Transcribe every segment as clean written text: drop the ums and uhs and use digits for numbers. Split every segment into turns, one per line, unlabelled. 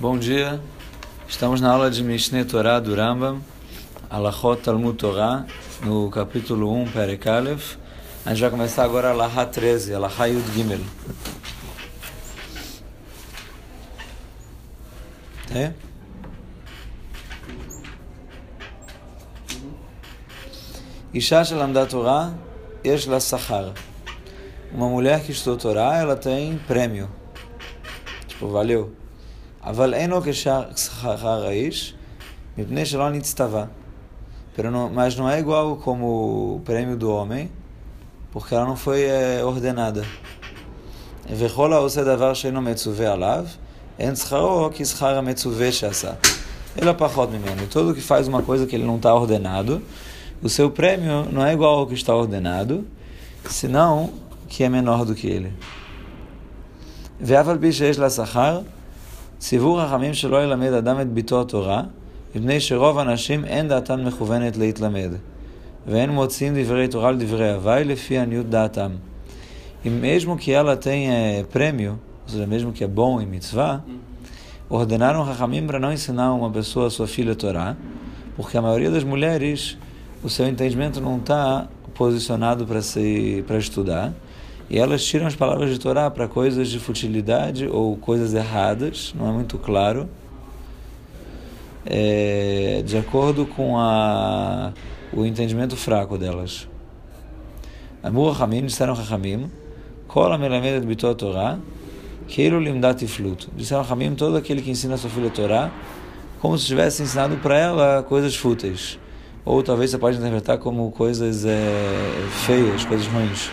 Bom dia, estamos na aula de Mishneh Torah do Rambam, Halachot Talmud Torah, no capítulo 1, Perek Aleph. A gente vai começar agora a Halachá 13, Halachá Yud Gimel. É? Isha shelamda Torah, yesh la sachar. Uma mulher que estudou Torá, ela tem prêmio. Tipo, valeu. אבל אין לו כשכר האיש, מפני שלא נצטווה. Mas não é igual como o prêmio do homem, porque ela não foi ordenada. וכל העושה דבר שאינו מצווה עליו, אין שכרו כשכר המצווה שעשה. אלא פחות ממנו. Todo que faz uma coisa que ele não está ordenado, o seu prêmio não é igual ao que está ordenado, senão que é menor do que ele. ואף על פי שיש לה שכר, ציוור חכמים שלא ילמד אדם את ביתו התורה, מפני שרוב האנשים אין דעתן מכוונת להתלמד, ואין מוצאים דברי תורה לדברי הווי לפי עניות דעתם. E mesmo que ela tenha prêmio, ou seja, mesmo que é bom em mitzvah, ordenaram Chachamim para não ensinar uma pessoa a sua filha a Torá, porque a maioria das mulheres, o seu entendimento não está posicionado para estudar, e elas tiram as palavras de Torá para coisas de futilidade ou coisas erradas, não é muito claro, de acordo com o entendimento fraco delas. Amor Chachamim, disseram Chachamim, Kol ha-melamed et bito ha-Torah, כאילו לימדה תפלות. Disseram Chachamim, todo aquele que ensina a sua filha a Torá, como se tivesse ensinado para ela coisas fúteis. Ou talvez você pode interpretar como coisas feias, coisas ruins.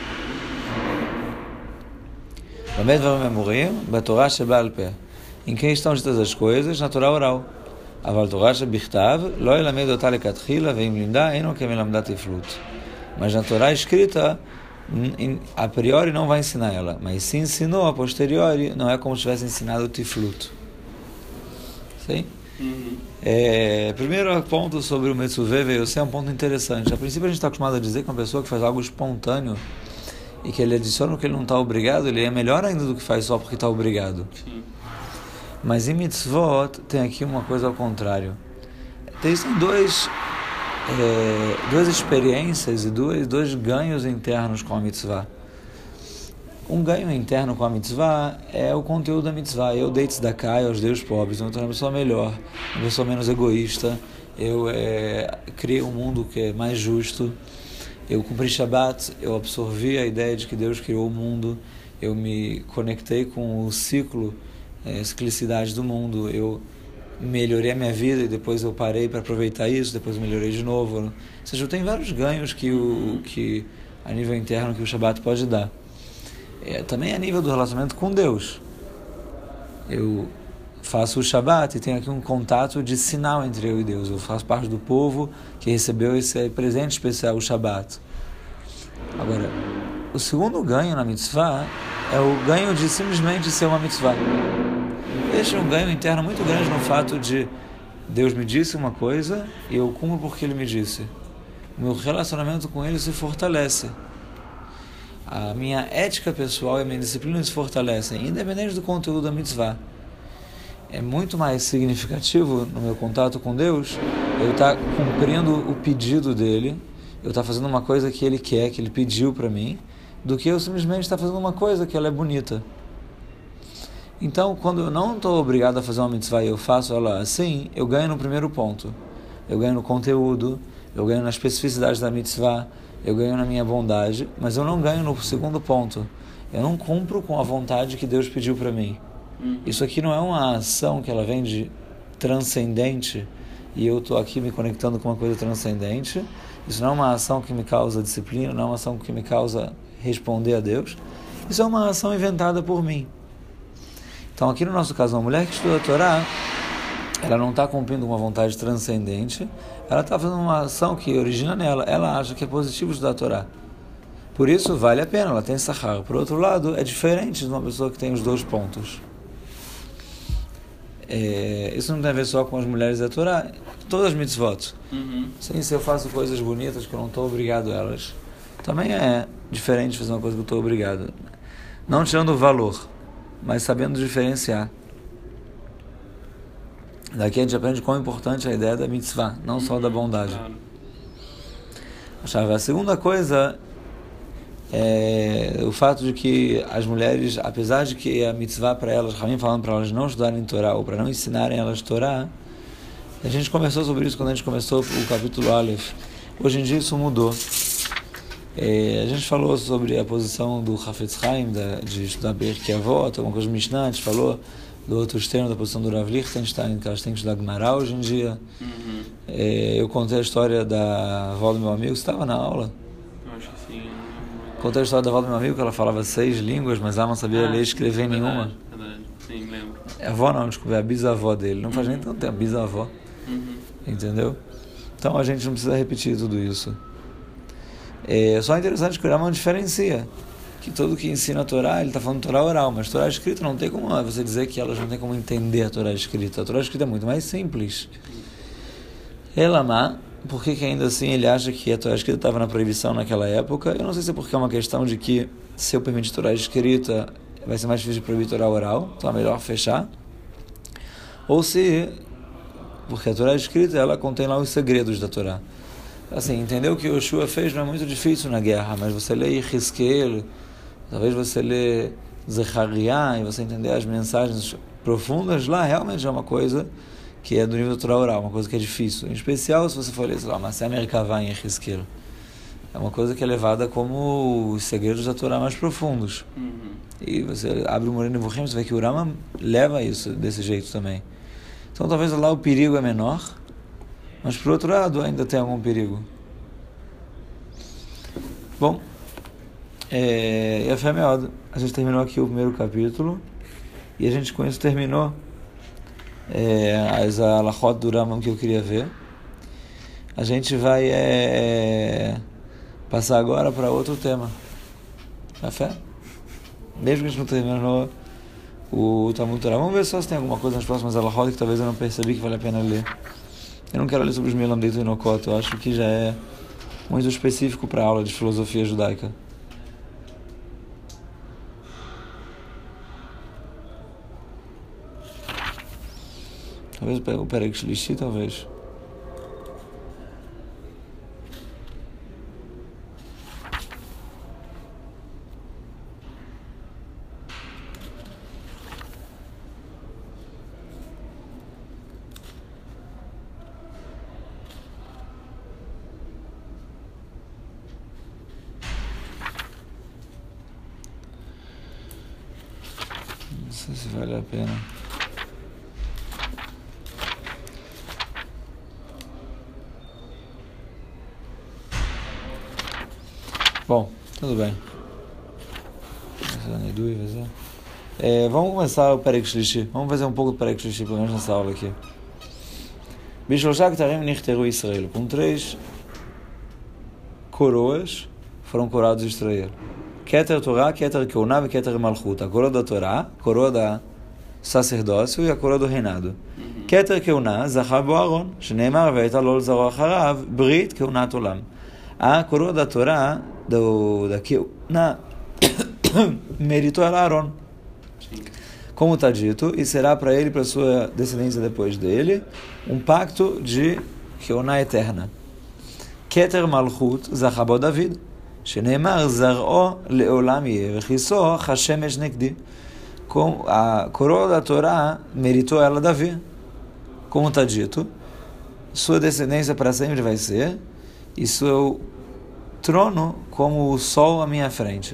בתורה שבעל פה. Em quem estão ditas as coisas, na Torá oral. אבל תורה שבכתב, לא ילמד אותה לכתחילה, ואם לימדה, אינו כמלמדה תפלות. Mas na Torá escrita, a priori não vai ensinar ela, mas se ensinou a posteriori, não é como se tivesse ensinado o tiflut. Sim? Primeiro ponto sobre o Metzuveh Veyoseh é um ponto interessante. A princípio a gente está acostumado a dizer que uma pessoa que faz algo espontâneo e que ele adiciona o que ele não está obrigado, ele é melhor ainda do que faz só porque está obrigado. Sim. Mas em mitzvot tem aqui uma coisa ao contrário. Existem duas experiências e dois ganhos internos com a mitzvah. Um ganho interno com a mitzvah é o conteúdo da mitzvah. Eu dei tzedakah aos deus pobres, eu estou uma pessoa melhor, uma pessoa menos egoísta, eu criei um mundo que é mais justo. Eu cumpri Shabbat, eu absorvi a ideia de que Deus criou o mundo, eu me conectei com o ciclo, a ciclicidade do mundo, eu melhorei a minha vida e depois eu parei para aproveitar isso, depois eu melhorei de novo. Ou seja, eu tenho vários ganhos que a nível interno que o Shabbat pode dar. Também a nível do relacionamento com Deus. Eu faço o Shabbat e tenho aqui um contato de sinal entre eu e Deus. Eu faço parte do povo que recebeu esse presente especial, o Shabbat. Agora, o segundo ganho na mitzvah é o ganho de simplesmente ser uma mitzvah. Este é um ganho interno muito grande no fato de Deus me disse uma coisa e eu cumpro porque Ele me disse. O meu relacionamento com Ele se fortalece. A minha ética pessoal e a minha disciplina se fortalecem, independente do conteúdo da mitzvah. É muito mais significativo no meu contato com Deus eu estar cumprindo o pedido dele, eu estar fazendo uma coisa que ele quer, que ele pediu para mim, do que eu simplesmente estar fazendo uma coisa que ela é bonita. Então, quando eu não estou obrigado a fazer uma mitzvah e eu faço ela assim, eu ganho no primeiro ponto. Eu ganho no conteúdo, eu ganho na especificidade da mitzvah, eu ganho na minha bondade, mas eu não ganho no segundo ponto. Eu não cumpro com a vontade que Deus pediu para mim. Isso aqui não é uma ação que ela vem de transcendente e eu estou aqui me conectando com uma coisa transcendente. Isso não é uma ação que me causa disciplina, não é uma ação que me causa responder a Deus. Isso é uma ação inventada por mim. Então aqui no nosso caso, uma mulher que estuda a Torá, ela não está cumprindo uma vontade transcendente, ela está fazendo uma ação que origina nela, ela acha que é positivo estudar a Torá. Por isso vale a pena, ela tem sachar. Por outro lado, é diferente de uma pessoa que tem os dois pontos. Isso não tem a ver só com as mulheres da Torá, todas as mitzvot. Sim, se eu faço coisas bonitas que eu não estou obrigado a elas, também é diferente de fazer uma coisa que eu estou obrigado. Não tirando o valor, mas sabendo diferenciar. Daqui a gente aprende quão importante é a ideia da mitzvah, não só da bondade. A segunda coisa é o fato de que as mulheres, apesar de que a mitzvah para elas, Ramim falando para elas não estudarem Torá ou para não ensinarem elas Torá, a gente conversou sobre isso quando a gente começou o capítulo Aleph. Hoje em dia isso mudou. A gente falou sobre a posição do Hafetz Haim de estudar Pirkei Avot, alguma coisa do Mishnah, a gente falou do outro extremo da posição do Rav Lichtenstein, que elas têm que estudar Gemara hoje em dia. Eu contei a história da avó do meu amigo, você estava na aula?
Eu acho que sim.
Contei a história da avó do meu amigo, que ela falava 6 línguas, mas ela não sabia ler e escrever nenhuma.
Verdade, sim, lembro.
A avó não, desculpa, é a bisavó dele. Não faz nem tanto tempo, bisavó. Entendeu? Então a gente não precisa repetir tudo isso. É só interessante que o Rambam diferencia. Que todo que ensina a Torá, ele está falando Torá oral, mas Torá escrita não tem como você dizer que elas não têm como entender a Torá escrita. A Torá escrita é muito mais simples. Elamá, por que ainda assim ele acha que a Torá escrita estava na proibição naquela época? Eu não sei se é porque é uma questão de que se eu permitir Torá escrita, vai ser mais difícil de proibir Torá oral, então é melhor fechar. Ou se, porque a Torá escrita, ela contém lá os segredos da Torá. Assim, entender o que Yoshua fez não é muito difícil na guerra, mas você lê Yehezkel, talvez você lê Zechariah e você entender as mensagens profundas, lá realmente é uma coisa que é do nível da Torá oral, uma coisa que é difícil. Em especial se você for ler, sei lá, Maseh Merkavah em Yehezkel. É uma coisa que é levada como os segredos da Torá mais profundos. E você abre o Moreh Nevuchim, você vê que o Rambam leva isso desse jeito também. Então talvez lá o perigo é menor, mas por outro lado ainda tem algum perigo. Bom, e a fé a gente terminou aqui o primeiro capítulo e a gente com isso terminou as alachot do Rambam que eu queria ver. A gente vai passar agora para outro tema. A fé? Mesmo que a gente não terminou o Talmud Torah. Vamos ver só se tem alguma coisa nas próximas alachot que talvez eu não percebi que vale a pena ler. Eu não quero ler sobre os Melamdei e Nokot, eu acho que já é muito específico para a aula de filosofia judaica. Talvez o Perek Shlishi, talvez. Não sei se vale a pena. Bom, tudo bem. Vamos começar o Perek Shlishi. Vamos fazer um pouco do Perek Shlishi, pelo menos nessa aula aqui. Bishlosha Ktarim Nichteru Israel. Com 3 coroas foram coroados Israel. Keter Torah, Keter Keuná e Keter Malchut. A coroa da Torá, a coroa da sacerdócio e a coroa do reinado. Keter Keuná, Zachar Bo Aaron, Shneimar Veita Lol Zaro Acharav, Brit Keunat Olam. A coroa da Torá, da Keuná, meritou ela Aaron. Como está dito, e será para ele e para sua descendência depois dele, um pacto de Keuná eterna. Keter Malchut, Zachar Bo David. שנאמר זרעו לעולם יהיה וכיסו כשמש נגדי. A coroa da Torá meritou ela Davi. Como está dito, sua descendência para sempre vai ser, e seu trono como o sol à minha frente.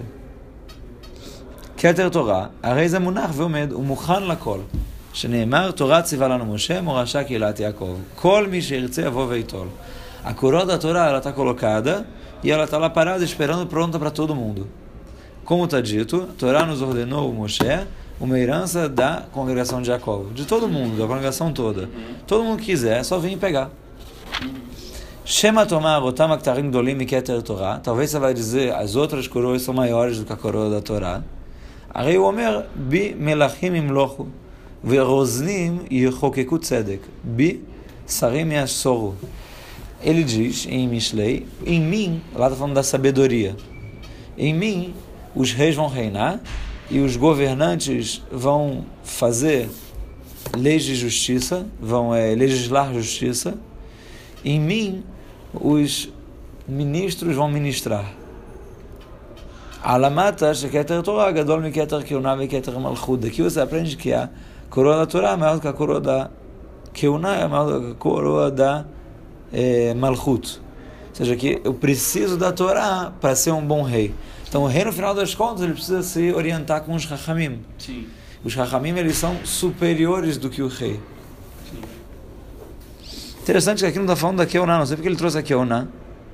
Keter Torah, הרי זה מונח ועומד ומוכן לכל. שנאמר, תורה ציווה לנו משה, מורשה קהילת יעקב. כל מי שירצה יבוא וייטול. A coroa da Torá, ela está colocada e ela está lá parada, esperando, pronta para todo mundo. Como está dito, a Torá nos ordenou, Moshe, uma herança da congregação de Jacó, de todo mundo, da congregação toda. Todo mundo que quiser, é só vir pegar. Shema tomar otam aktarim gdolim miketer Torá. Talvez você vai dizer, as outras coroas são maiores do que a coroa da Torá. Arei o Omer, bi melachim imlochu, veroznim yechokeku tzedek, bi sarim yassoru. Ele diz em Mishlei, em mim, lá está falando da sabedoria, em mim os reis vão reinar e os governantes vão fazer leis de justiça, vão legislar justiça. Em mim, os ministros vão ministrar. Alamata, sheketer Torah, gadol miketer keuna viketer malchut. Daqui você aprende que a coroa da Torá é maior do que a coroa da keuna, é maior do que a coroa da malchut. Ou seja, que eu preciso da Torá para ser um bom rei. Então o rei, no final das contas, ele precisa se orientar com os Chachamim.
Sim.
Os Chachamim, eles são superiores do que o rei.
Sim.
Interessante que aqui não está falando da Keuná, não sei porque ele trouxe a Keuná.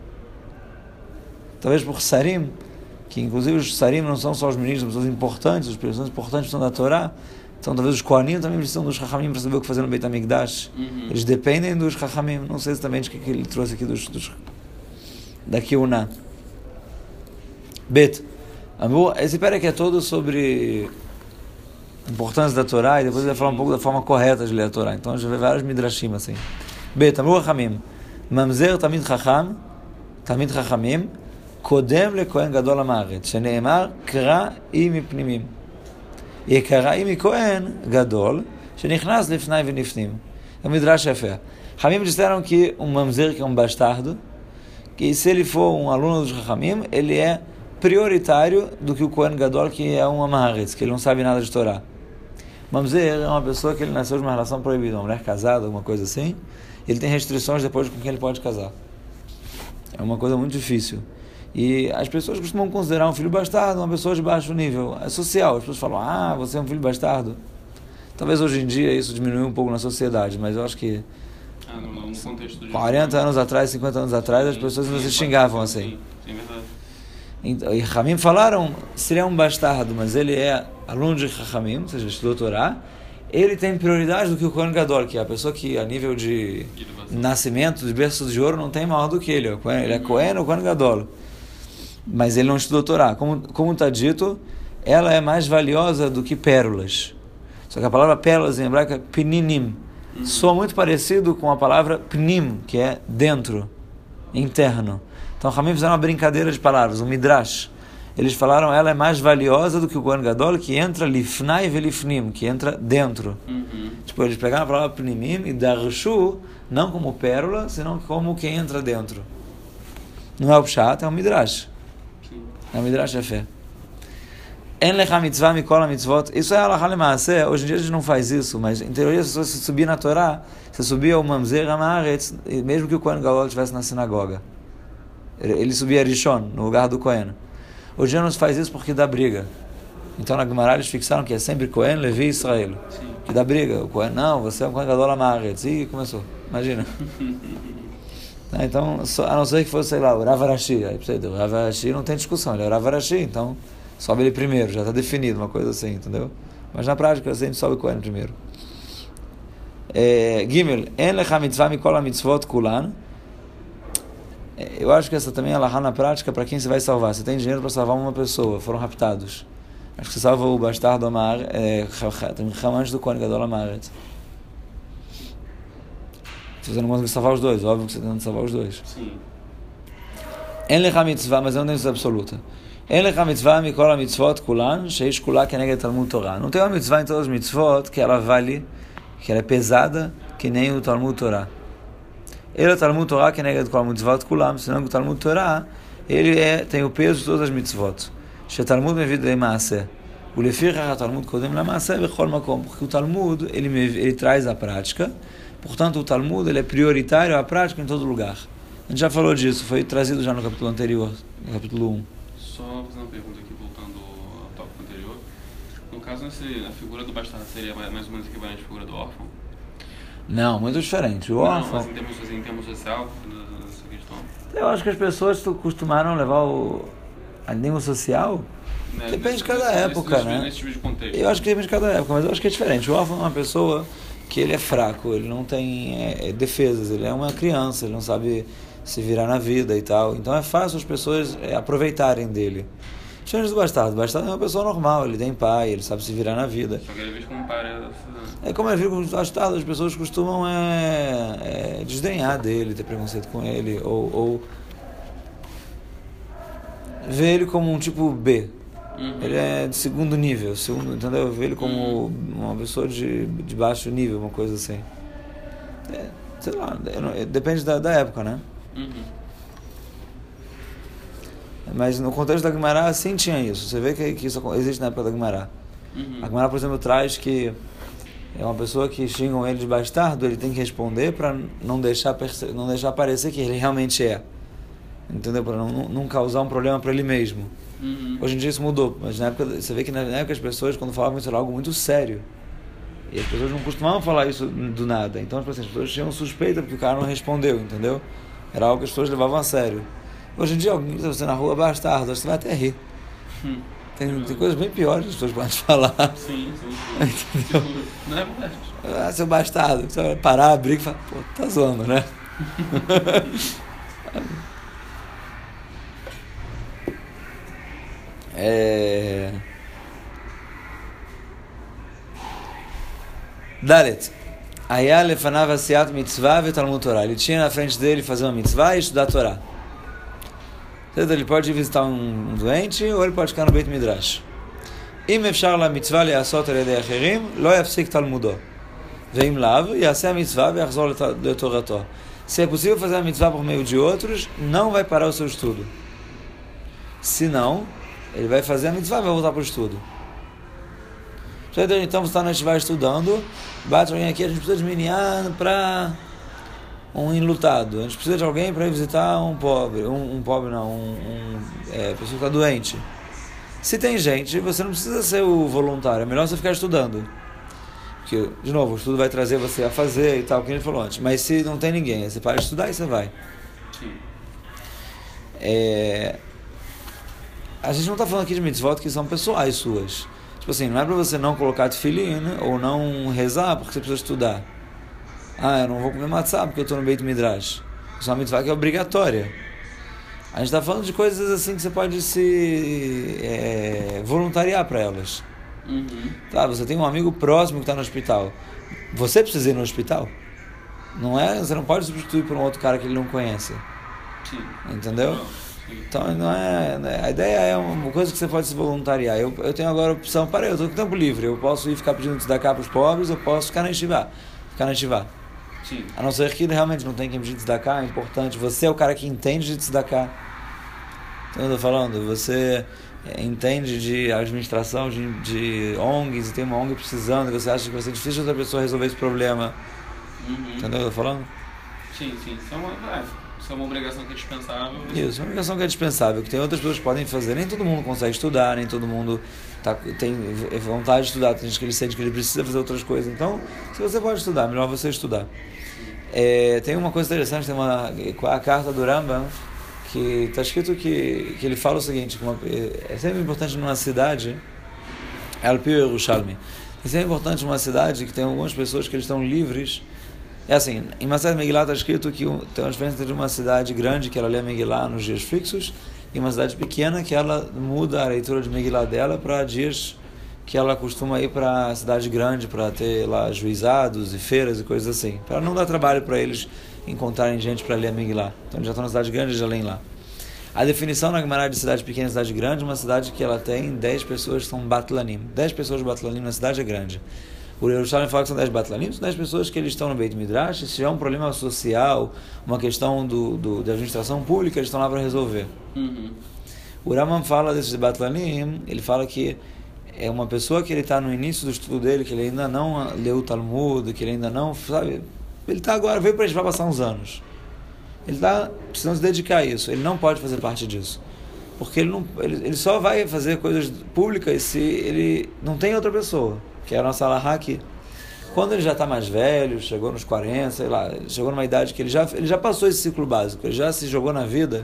Talvez por Sarim, que inclusive os Sarim não são só os ministros, as pessoas importantes, as pessoas importantes precisam da Torá. Então talvez os Kohanim também precisam dos Chachamim para saber o que fazer no Beit HaMikdash. Eles dependem dos Chachamim. Não sei exatamente o que ele trouxe aqui da Keuná. Bet. Esse pérec é todo sobre a importância da Torá e depois ele vai falar um pouco da forma correta de ler a Torá. Então a gente vai ver vários midrashim assim. Bet. Amru Chachamim. Mamzer Tamid Chacham. Tamid Chachamim. Kodem leKohen Gadol HaMaaretz. Shene'emar Kra'i mipnimim. Yekara'i miKohen Gadol. Shenichnas lifnai venifnim. É um midrash yafé. Chachamim disseram que um mamzer, que é um bastardo, que se ele for um aluno dos Chachamim, ele é prioritário do que o Kohen Gadol, que é um Amaharetz, que ele não sabe nada de Torá. Mamzer é uma pessoa que ele nasceu de uma relação proibida, uma mulher casada, alguma coisa assim. Ele tem restrições depois com quem ele pode casar. É uma coisa muito difícil. E as pessoas costumam considerar um filho bastardo uma pessoa de baixo nível. É social. As pessoas falam, você é um filho bastardo. Talvez hoje em dia isso diminua um pouco na sociedade, mas eu acho que
no contexto de
40 anos atrás, 50 anos atrás, as pessoas ainda se xingavam assim.
Sim, verdade.
Então, e Chachamim falaram, se ele é um bastardo, mas ele é aluno de Chachamim, ou seja, estudou Torá, ele tem prioridade do que o Kohen Gadol, que é a pessoa que a nível de nascimento, de berço de ouro, não tem maior do que ele. Ele é Kohen ou Kohen Gadol. Mas ele não estudou Torá. Como está dito, ela é mais valiosa do que pérolas. Só que a palavra pérolas em hebraico é pninim. Soa muito parecido com a palavra pnim, que é dentro, interno. Então, Chachamim fizeram uma brincadeira de palavras, um midrash. Eles falaram, ela é mais valiosa do que o Kohen Gadol, que entra lifnai velifnim, que entra dentro. Tipo, eles pegaram a palavra pnimim e darshu, não como pérola, senão como quem entra dentro. Não é o pshat, é um midrash. É um midrash é fé. En lecha mitzvah mikol mitzvot. Isso é halakha lemaaseh. Hoje em dia a gente não faz isso, mas em teoria, se você subir na Torá, você subia o mamzer ha'maaretz, mesmo que o Kohen Gadol estivesse na sinagoga. Ele subia Rishon, no lugar do Kohen. Hoje em dia não se faz isso porque dá briga. Então na Gemara eles fixaram que é sempre Kohen, Levi e Israel. Sim. Que dá briga. O Kohen, não, você é um Kohen Gadol ha'maaretz. E começou. Imagina. Então, a não ser que fosse, sei lá, o Rav Arashi. Aí, o Rav Arashi não tem discussão, ele é o Rav Arashi, então sobe ele primeiro, já está definido, uma coisa assim, entendeu? Mas na prática, sempre sobe o Kohen primeiro. Gimel, En lecha mitzvah mikol ha-mitzvot kulan. Eu acho que essa também é alahá na prática para quem você vai salvar. Você tem dinheiro para salvar uma pessoa, foram raptados. Acho que você salva o bastardo Amar, antes do Kohen Gadol Amaretz. Se você não consegue salvar os dois, óbvio que você tem que salvar os dois.
Sim.
En lecha mitzvah, mas eu não tenho isso absoluta. En lecha mitzvah mikol ha-mitzvot kulan, sheish kula keneged Talmud Torah. Não tem uma mitzvah em todas as mitzvot que ela vale, que ela é pesada, que nem o Talmud Torah. Ele é Talmud Torah keneged kol mitzvot kulam, senão que o Talmud Torah, ele tem o peso de todas as mitzvot. Shetalmud mevid le'maaseh. O lefichach Talmud kodem le'maaseh bechol makom, porque o Talmud, ele traz a prática. Portanto, o Talmud ele é prioritário à prática em todo lugar. A gente já falou disso, foi trazido já no capítulo anterior, no capítulo 1.
Só fazendo uma pergunta aqui, voltando ao tópico anterior. No caso, a figura do bastardo seria mais ou menos equivalente à figura do órfão?
Não, muito diferente. O órfão...
Mas em termos social, nessa questão?
Eu acho que as pessoas costumaram levar a nível social... Depende de cada época, né?
Nesse tipo de contexto.
Eu acho que depende de cada época, mas eu acho que é diferente. O órfão é uma pessoa... que ele é fraco, ele não tem defesas, ele é uma criança, ele não sabe se virar na vida e tal. Então é fácil as pessoas aproveitarem dele. Diferente do bastardo. O bastardo é uma pessoa normal, ele tem pai, ele sabe se virar na vida.
Só que ele é visto como pai.
É como é visto como bastardo, as pessoas costumam desdenhar dele, ter preconceito com ele, ou ver ele como um tipo B. Ele é de segundo nível, entendeu? Eu vejo ele como uma pessoa de baixo nível, uma coisa assim. Sei lá, depende da época, né? Mas no contexto da Guimará, sim tinha isso. Você vê que isso existe na época da Guimará. A Guimará, por exemplo, traz que é uma pessoa que xingam ele de bastardo, ele tem que responder para não deixar parecer que ele realmente é. Entendeu? Para não causar um problema para ele mesmo. Hoje em dia isso mudou, mas na época, você vê que na época as pessoas, quando falavam isso, era algo muito sério. E as pessoas não costumavam falar isso do nada. Então as pessoas tinham suspeita porque o cara não respondeu, entendeu? Era algo que as pessoas levavam a sério. Hoje em dia, alguém que você na rua, bastardo, você vai até rir. Tem coisas bem piores que as pessoas podem falar.
Sim. Não é verdade.
Seu bastardo. Você vai parar, abrir e falar, pô, tá zoando, né? Dalet. Aya lefanav asiyat mitzvah ve Talmud Torah. Ele tinha na frente dele fazer uma mitzvah e estudar a Torá. Ele pode ir visitar um doente ou ele pode ficar no Beit Midrash. Im efshar la mitzvah le'asot al-yedei acherim, lo yafsik talmudo. Ve'im lav, yaseh a mitzvah ve'achzor le'torato. Se é possível fazer a mitzvah por meio de outros, não vai parar o seu estudo. Se não, ele vai fazer a mitzvah e vai voltar para o estudo. Então você está na Yeshiva estudando, bate alguém aqui, a gente precisa de minyan para um enlutado, a gente precisa de alguém para ir visitar um pobre, pessoa que está doente. Se tem gente, você não precisa ser o voluntário, é melhor você ficar estudando. Porque, de novo, o estudo vai trazer você a fazer e tal, como ele falou antes. Mas se não tem ninguém, você para de estudar e você vai.
Sim.
A gente não está falando aqui de mitzvot que são pessoais suas. Tipo assim, não é para você não colocar tefilin ou não rezar porque você precisa estudar. Eu não vou comer matzah porque eu estou no Beit Midrash. Isso é uma mitzvah que é obrigatória. A gente está falando de coisas assim que você pode se voluntariar para elas. Tá, você tem um amigo próximo que está no hospital. Você precisa ir no hospital? Você não pode substituir por um outro cara que ele não conhece.
Sim.
Entendeu? Então não a ideia é uma coisa que você pode se voluntariar. Eu tenho agora a opção, eu estou com tempo livre, eu posso ir ficar pedindo tzedakah para os pobres, eu posso ficar na yeshiva.
Sim.
A não ser que realmente não tem quem pedir tzedakah, é importante. Você é o cara que entende de tzedakah. Então eu estou falando, você entende de administração de ONGs e tem uma ONG precisando e você acha que vai ser difícil outra pessoa resolver esse problema. Entendeu o que eu estou falando?
Sim. Isso é uma obrigação que é dispensável.
Isso, uma obrigação que é dispensável, que tem outras pessoas que podem fazer. Nem todo mundo consegue estudar, nem todo mundo tem vontade de estudar. Tem gente que ele sente que ele precisa fazer outras coisas. Então, se você pode estudar, melhor você estudar. Tem uma coisa interessante, tem a carta do Rambam, que está escrito que ele fala o seguinte, é sempre importante numa cidade, Al-Pi Yerushalmi, é sempre importante numa cidade que tem algumas pessoas que eles estão livres. É assim, em Masechet Megillah está escrito que tem uma diferença entre uma cidade grande que ela lê a Megillah nos dias fixos e uma cidade pequena que ela muda a leitura de Megillah dela para dias que ela costuma ir para a cidade grande para ter lá juizados e feiras e coisas assim, para não dar trabalho para eles encontrarem gente para ler a Megillah. Então eles já estão na cidade grande e já leem lá. A definição na Guimarães de cidade pequena e cidade grande é uma cidade que ela tem 10 pessoas que são batlanim. 10 pessoas batlanim na cidade é grande. O Yerushalmi fala que são 10 batlanim, são 10 pessoas que eles estão no Beit Midrash. Se tiver um problema social, uma questão da administração pública, eles estão lá para resolver. O Rambam fala desses batlanim, ele fala que é uma pessoa que ele está no início do estudo dele, que ele ainda não leu o Talmud, que ele ainda não, sabe, ele está agora, veio para a gente, vai passar uns anos. Ele está precisando se dedicar a isso, ele não pode fazer parte disso. Porque ele só vai fazer coisas públicas se ele não tem outra pessoa. Que é a nossa alahá aqui. Quando ele já está mais velho, chegou nos 40, sei lá, chegou numa idade que ele já passou esse ciclo básico, ele já se jogou na vida,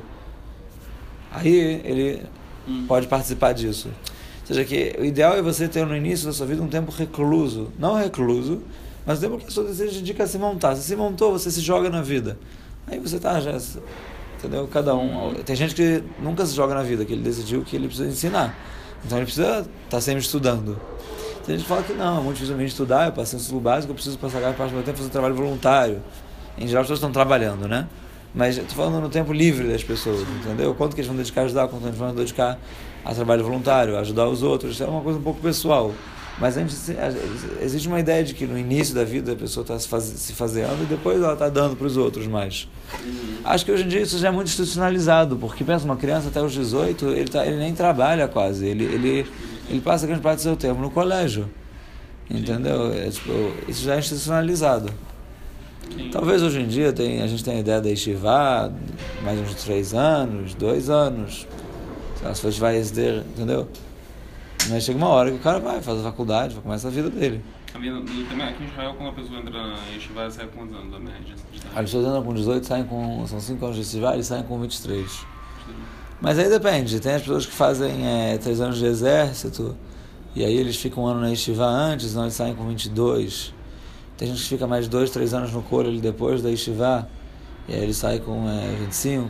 aí ele pode participar disso. Ou seja, que o ideal é você ter no início da sua vida um tempo recluso, não recluso, mas um tempo que a sua desejo dedica a se montar. Você se montou, você se joga na vida. Aí você está já, entendeu? Cada um. Tem gente que nunca se joga na vida, que ele decidiu que ele precisa ensinar. Então ele precisa estar sempre estudando. Tem gente que fala que não, é muito difícil estudar, eu passei no estudo básico, eu preciso passar parte do meu tempo fazendo trabalho voluntário. Em geral as pessoas estão trabalhando, né? Mas estou falando no tempo livre das pessoas, entendeu? Quanto que eles vão dedicar a ajudar, quanto eles vão dedicar a trabalho voluntário, a ajudar os outros. Isso é uma coisa um pouco pessoal. Mas existe uma ideia de que no início da vida a pessoa está se fazendo e depois ela está dando para os outros mais. Acho que hoje em dia isso já é muito institucionalizado, porque pensa, uma criança até os 18, ele nem trabalha quase, ele passa grande parte do seu tempo no colégio, entendeu? Isso já é institucionalizado. Talvez hoje em dia a gente tenha a ideia da Yeshiva, mais uns 3 anos, 2 anos, se você vai residir, entendeu? Mas chega uma hora que o cara vai, faz a faculdade, vai começar a vida dele.
Também aqui em Israel, quando a pessoa entra na Yeshiva, sai com quantos anos da média?
As pessoas entram com 18, são 5 anos de Yeshiva e saem com 23. Mas aí depende, tem as pessoas que fazem 3 anos de exército, e aí eles ficam um ano na Yeshiva antes, então eles saem com 22. Tem gente que fica mais 2, 3 anos no coro depois da Yeshiva, e aí ele sai com 25,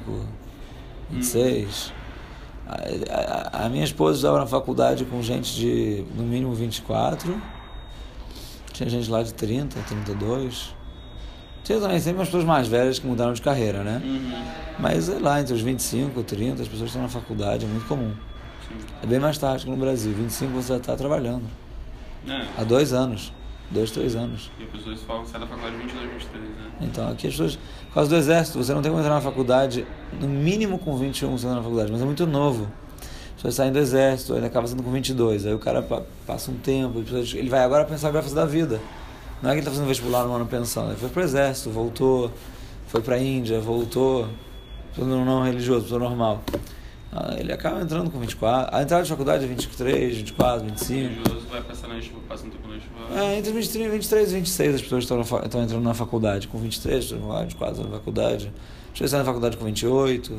26. A minha esposa estava na faculdade com gente de no mínimo 24, tinha gente lá de 30, 32. Tinha também sempre umas pessoas mais velhas que mudaram de carreira, né? Mas lá entre os 25 e 30 as pessoas estão na faculdade, é muito comum. É bem mais tarde que no Brasil, 25 você já está trabalhando. Há 2 anos. 2, 3 anos.
E as pessoas falam que sai da faculdade 22, 23, né?
Então, aqui as pessoas, por causa do exército, você não tem como entrar na faculdade, no mínimo com 21 você entra na faculdade, mas é muito novo. As pessoas saem do exército, ele acaba sendo com 22, aí o cara passa um tempo, ele vai agora pensar o que vai fazer da vida. Não é que ele está fazendo vestibular no ano pensando, ele foi pro exército, voltou, foi pra Índia, voltou, pessoa não religioso, pessoa normal. Ele acaba entrando com 24. A entrada de faculdade é 23, 24, 25.
O religioso vai passar na Yeshiva, passa um tempo na Yeshiva.
Entre 23 e 26 as pessoas estão entrando na faculdade. Com 23, 24 na faculdade. As pessoas saem na faculdade com 28,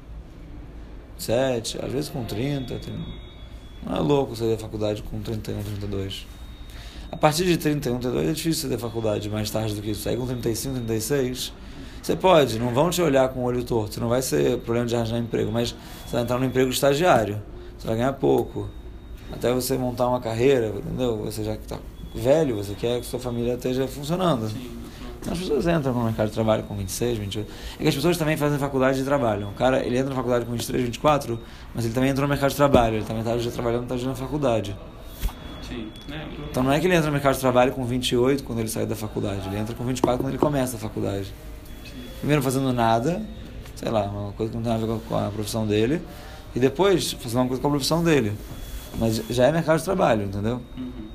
7, às vezes com 30. Não é louco sair da faculdade com 31, 32. A partir de 31, 32 é difícil sair da faculdade mais tarde do que isso. Aí com 35, 36... Você pode, não vão te olhar com o olho torto, não vai ser problema de arranjar emprego, mas você vai entrar no emprego estagiário, você vai ganhar pouco, até você montar uma carreira, entendeu? Você já está velho, você quer que sua família esteja funcionando. As pessoas entram no mercado de trabalho com 26, 28. É que as pessoas também fazem faculdade de trabalho. O cara, ele entra na faculdade com 23, 24, mas ele também entra no mercado de trabalho, ele também está já trabalhando, está já na faculdade. Então não é que ele entra no mercado de trabalho com 28 quando ele sai da faculdade, ele entra com 24 quando ele começa a faculdade. Primeiro fazendo nada, sei lá, uma coisa que não tem a ver com a profissão dele, e depois fazendo uma coisa com a profissão dele. Mas já é mercado de trabalho, entendeu?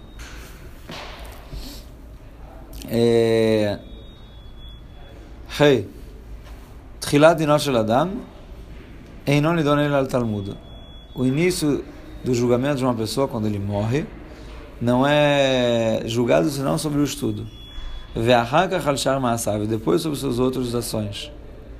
Hey, Tchilat Dinot Shel Adam Einon Nidon Ela Al Talmud. O início do julgamento de uma pessoa quando ele morre não é julgado senão sobre o estudo. Depois sobre suas outras ações.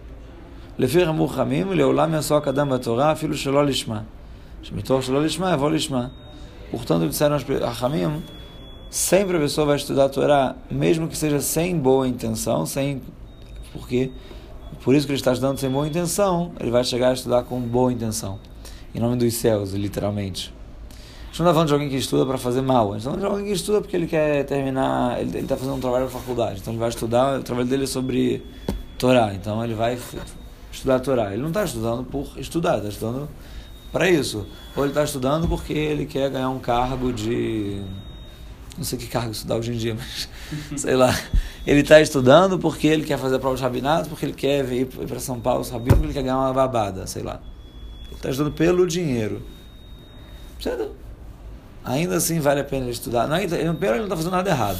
Portanto, disseram os Rachamim, sempre a pessoa vai estudar a Torá, mesmo que seja sem boa intenção, porque por isso que ele está estudando sem boa intenção, ele vai chegar a estudar com boa intenção, em nome dos céus, literalmente. A gente não está falando de alguém que estuda para fazer mal. A gente está falando de alguém que estuda porque ele quer terminar, ele está fazendo um trabalho na faculdade. Então ele vai estudar, o trabalho dele é sobre Torá. Então ele vai estudar a Torá. Ele não está estudando por estudar, está estudando para isso. Ou ele está estudando porque ele quer ganhar um cargo de... Não sei que cargo estudar hoje em dia, mas sei lá. Ele está estudando porque ele quer fazer a prova de rabinato, porque ele quer ir para São Paulo, rabino, porque ele quer ganhar uma babada, sei lá. Ele está estudando pelo dinheiro. Certo? Ainda assim vale a pena ele estudar. Ele não está fazendo nada errado.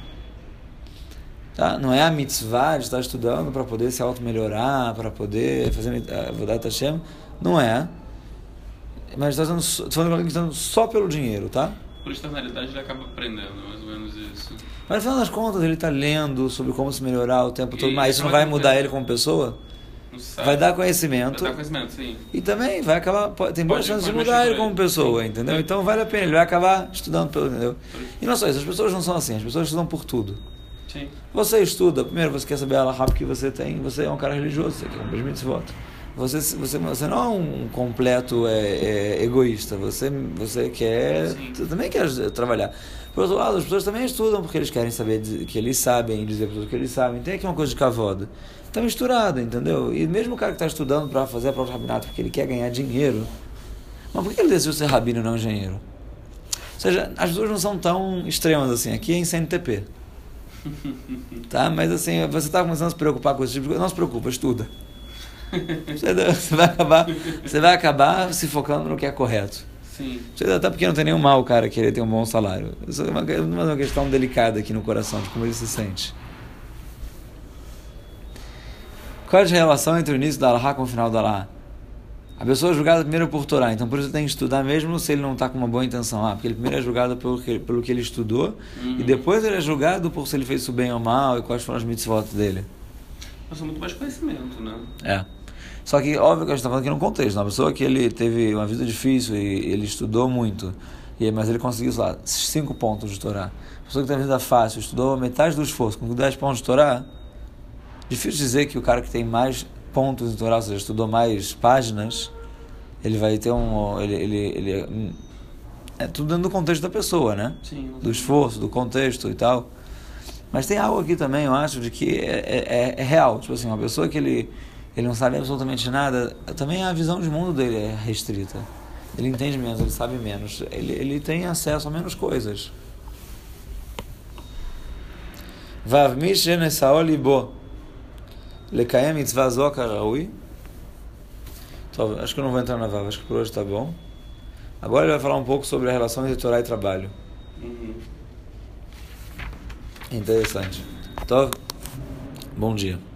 Tá? Não é a mitzvah de estar estudando para poder se auto-melhorar, para poder fazer Avodat Hashem. Não é. Mas está estudando só pelo dinheiro, tá?
Por externalidade ele acaba aprendendo, mais ou menos isso.
Mas no final das contas ele está lendo sobre como se melhorar o tempo todo. Mas isso não vai mudar ele como pessoa? Vai dar conhecimento.
Vai dar conhecimento, sim.
E também vai acabar, tem boas chances de mudar ele como pessoa, entendeu? Então vale a pena, ele vai acabar estudando pelo, entendeu? E não só isso, as pessoas não são assim, as pessoas estudam por tudo.
Sim.
Você estuda, primeiro você quer saber a Allahá porque você é um cara religioso, você quer um mitzvot. você não é um completo egoísta. Você quer, você também quer trabalhar. Por outro lado, as pessoas também estudam porque eles querem saber que eles sabem, dizer para que eles sabem. Tem aqui uma coisa de cavoda. Está misturado, entendeu? E mesmo o cara que está estudando para fazer a prova de rabinato porque ele quer ganhar dinheiro, mas por que ele decidiu ser rabino e não engenheiro? Ou seja, as pessoas não são tão extremas assim. Aqui é em CNTP. Tá? Mas assim, você está começando a se preocupar com esse tipo de coisa. Não se preocupa, estuda. Você vai acabar se focando no que é correto.
Sim.
Até porque não tem nenhum mal o cara querer ter um bom salário. Isso é uma questão delicada aqui no coração, de como ele se sente. Qual é a relação entre o início da Alahá com o final da Alahá? A pessoa é julgada primeiro por Torá, então por isso tem que estudar mesmo se ele não está com uma boa intenção. Porque ele primeiro é julgado pelo que ele estudou, e depois ele é julgado por se ele fez isso bem ou mal e quais foram as mitzvot dele.
Mas é muito mais conhecimento, né?
É. Só que, óbvio que a gente está falando aqui num contexto. Uma pessoa que ele teve uma vida difícil e ele estudou muito, mas ele conseguiu, sei lá, 5 pontos de Torá. A pessoa que tem uma vida fácil, estudou metade do esforço, com 10 pontos de Torá, difícil dizer que o cara que tem mais pontos de Torá, ou seja, estudou mais páginas, ele vai ter é tudo dentro do contexto da pessoa, né?
Sim.
Do esforço, do contexto e tal. Mas tem algo aqui também, eu acho, de que é real. Tipo assim, uma pessoa que ele não sabe absolutamente nada, também a visão de mundo dele é restrita. Ele entende menos, ele sabe menos. Ele tem acesso a menos coisas. Vav mishe nesaol libo lekayem mitzvah zo karaui. Então, acho que eu não vou entrar na Vav, acho que por hoje está bom. Agora ele vai falar um pouco sobre a relação entre Torá e trabalho. Interessante. Então, bom dia.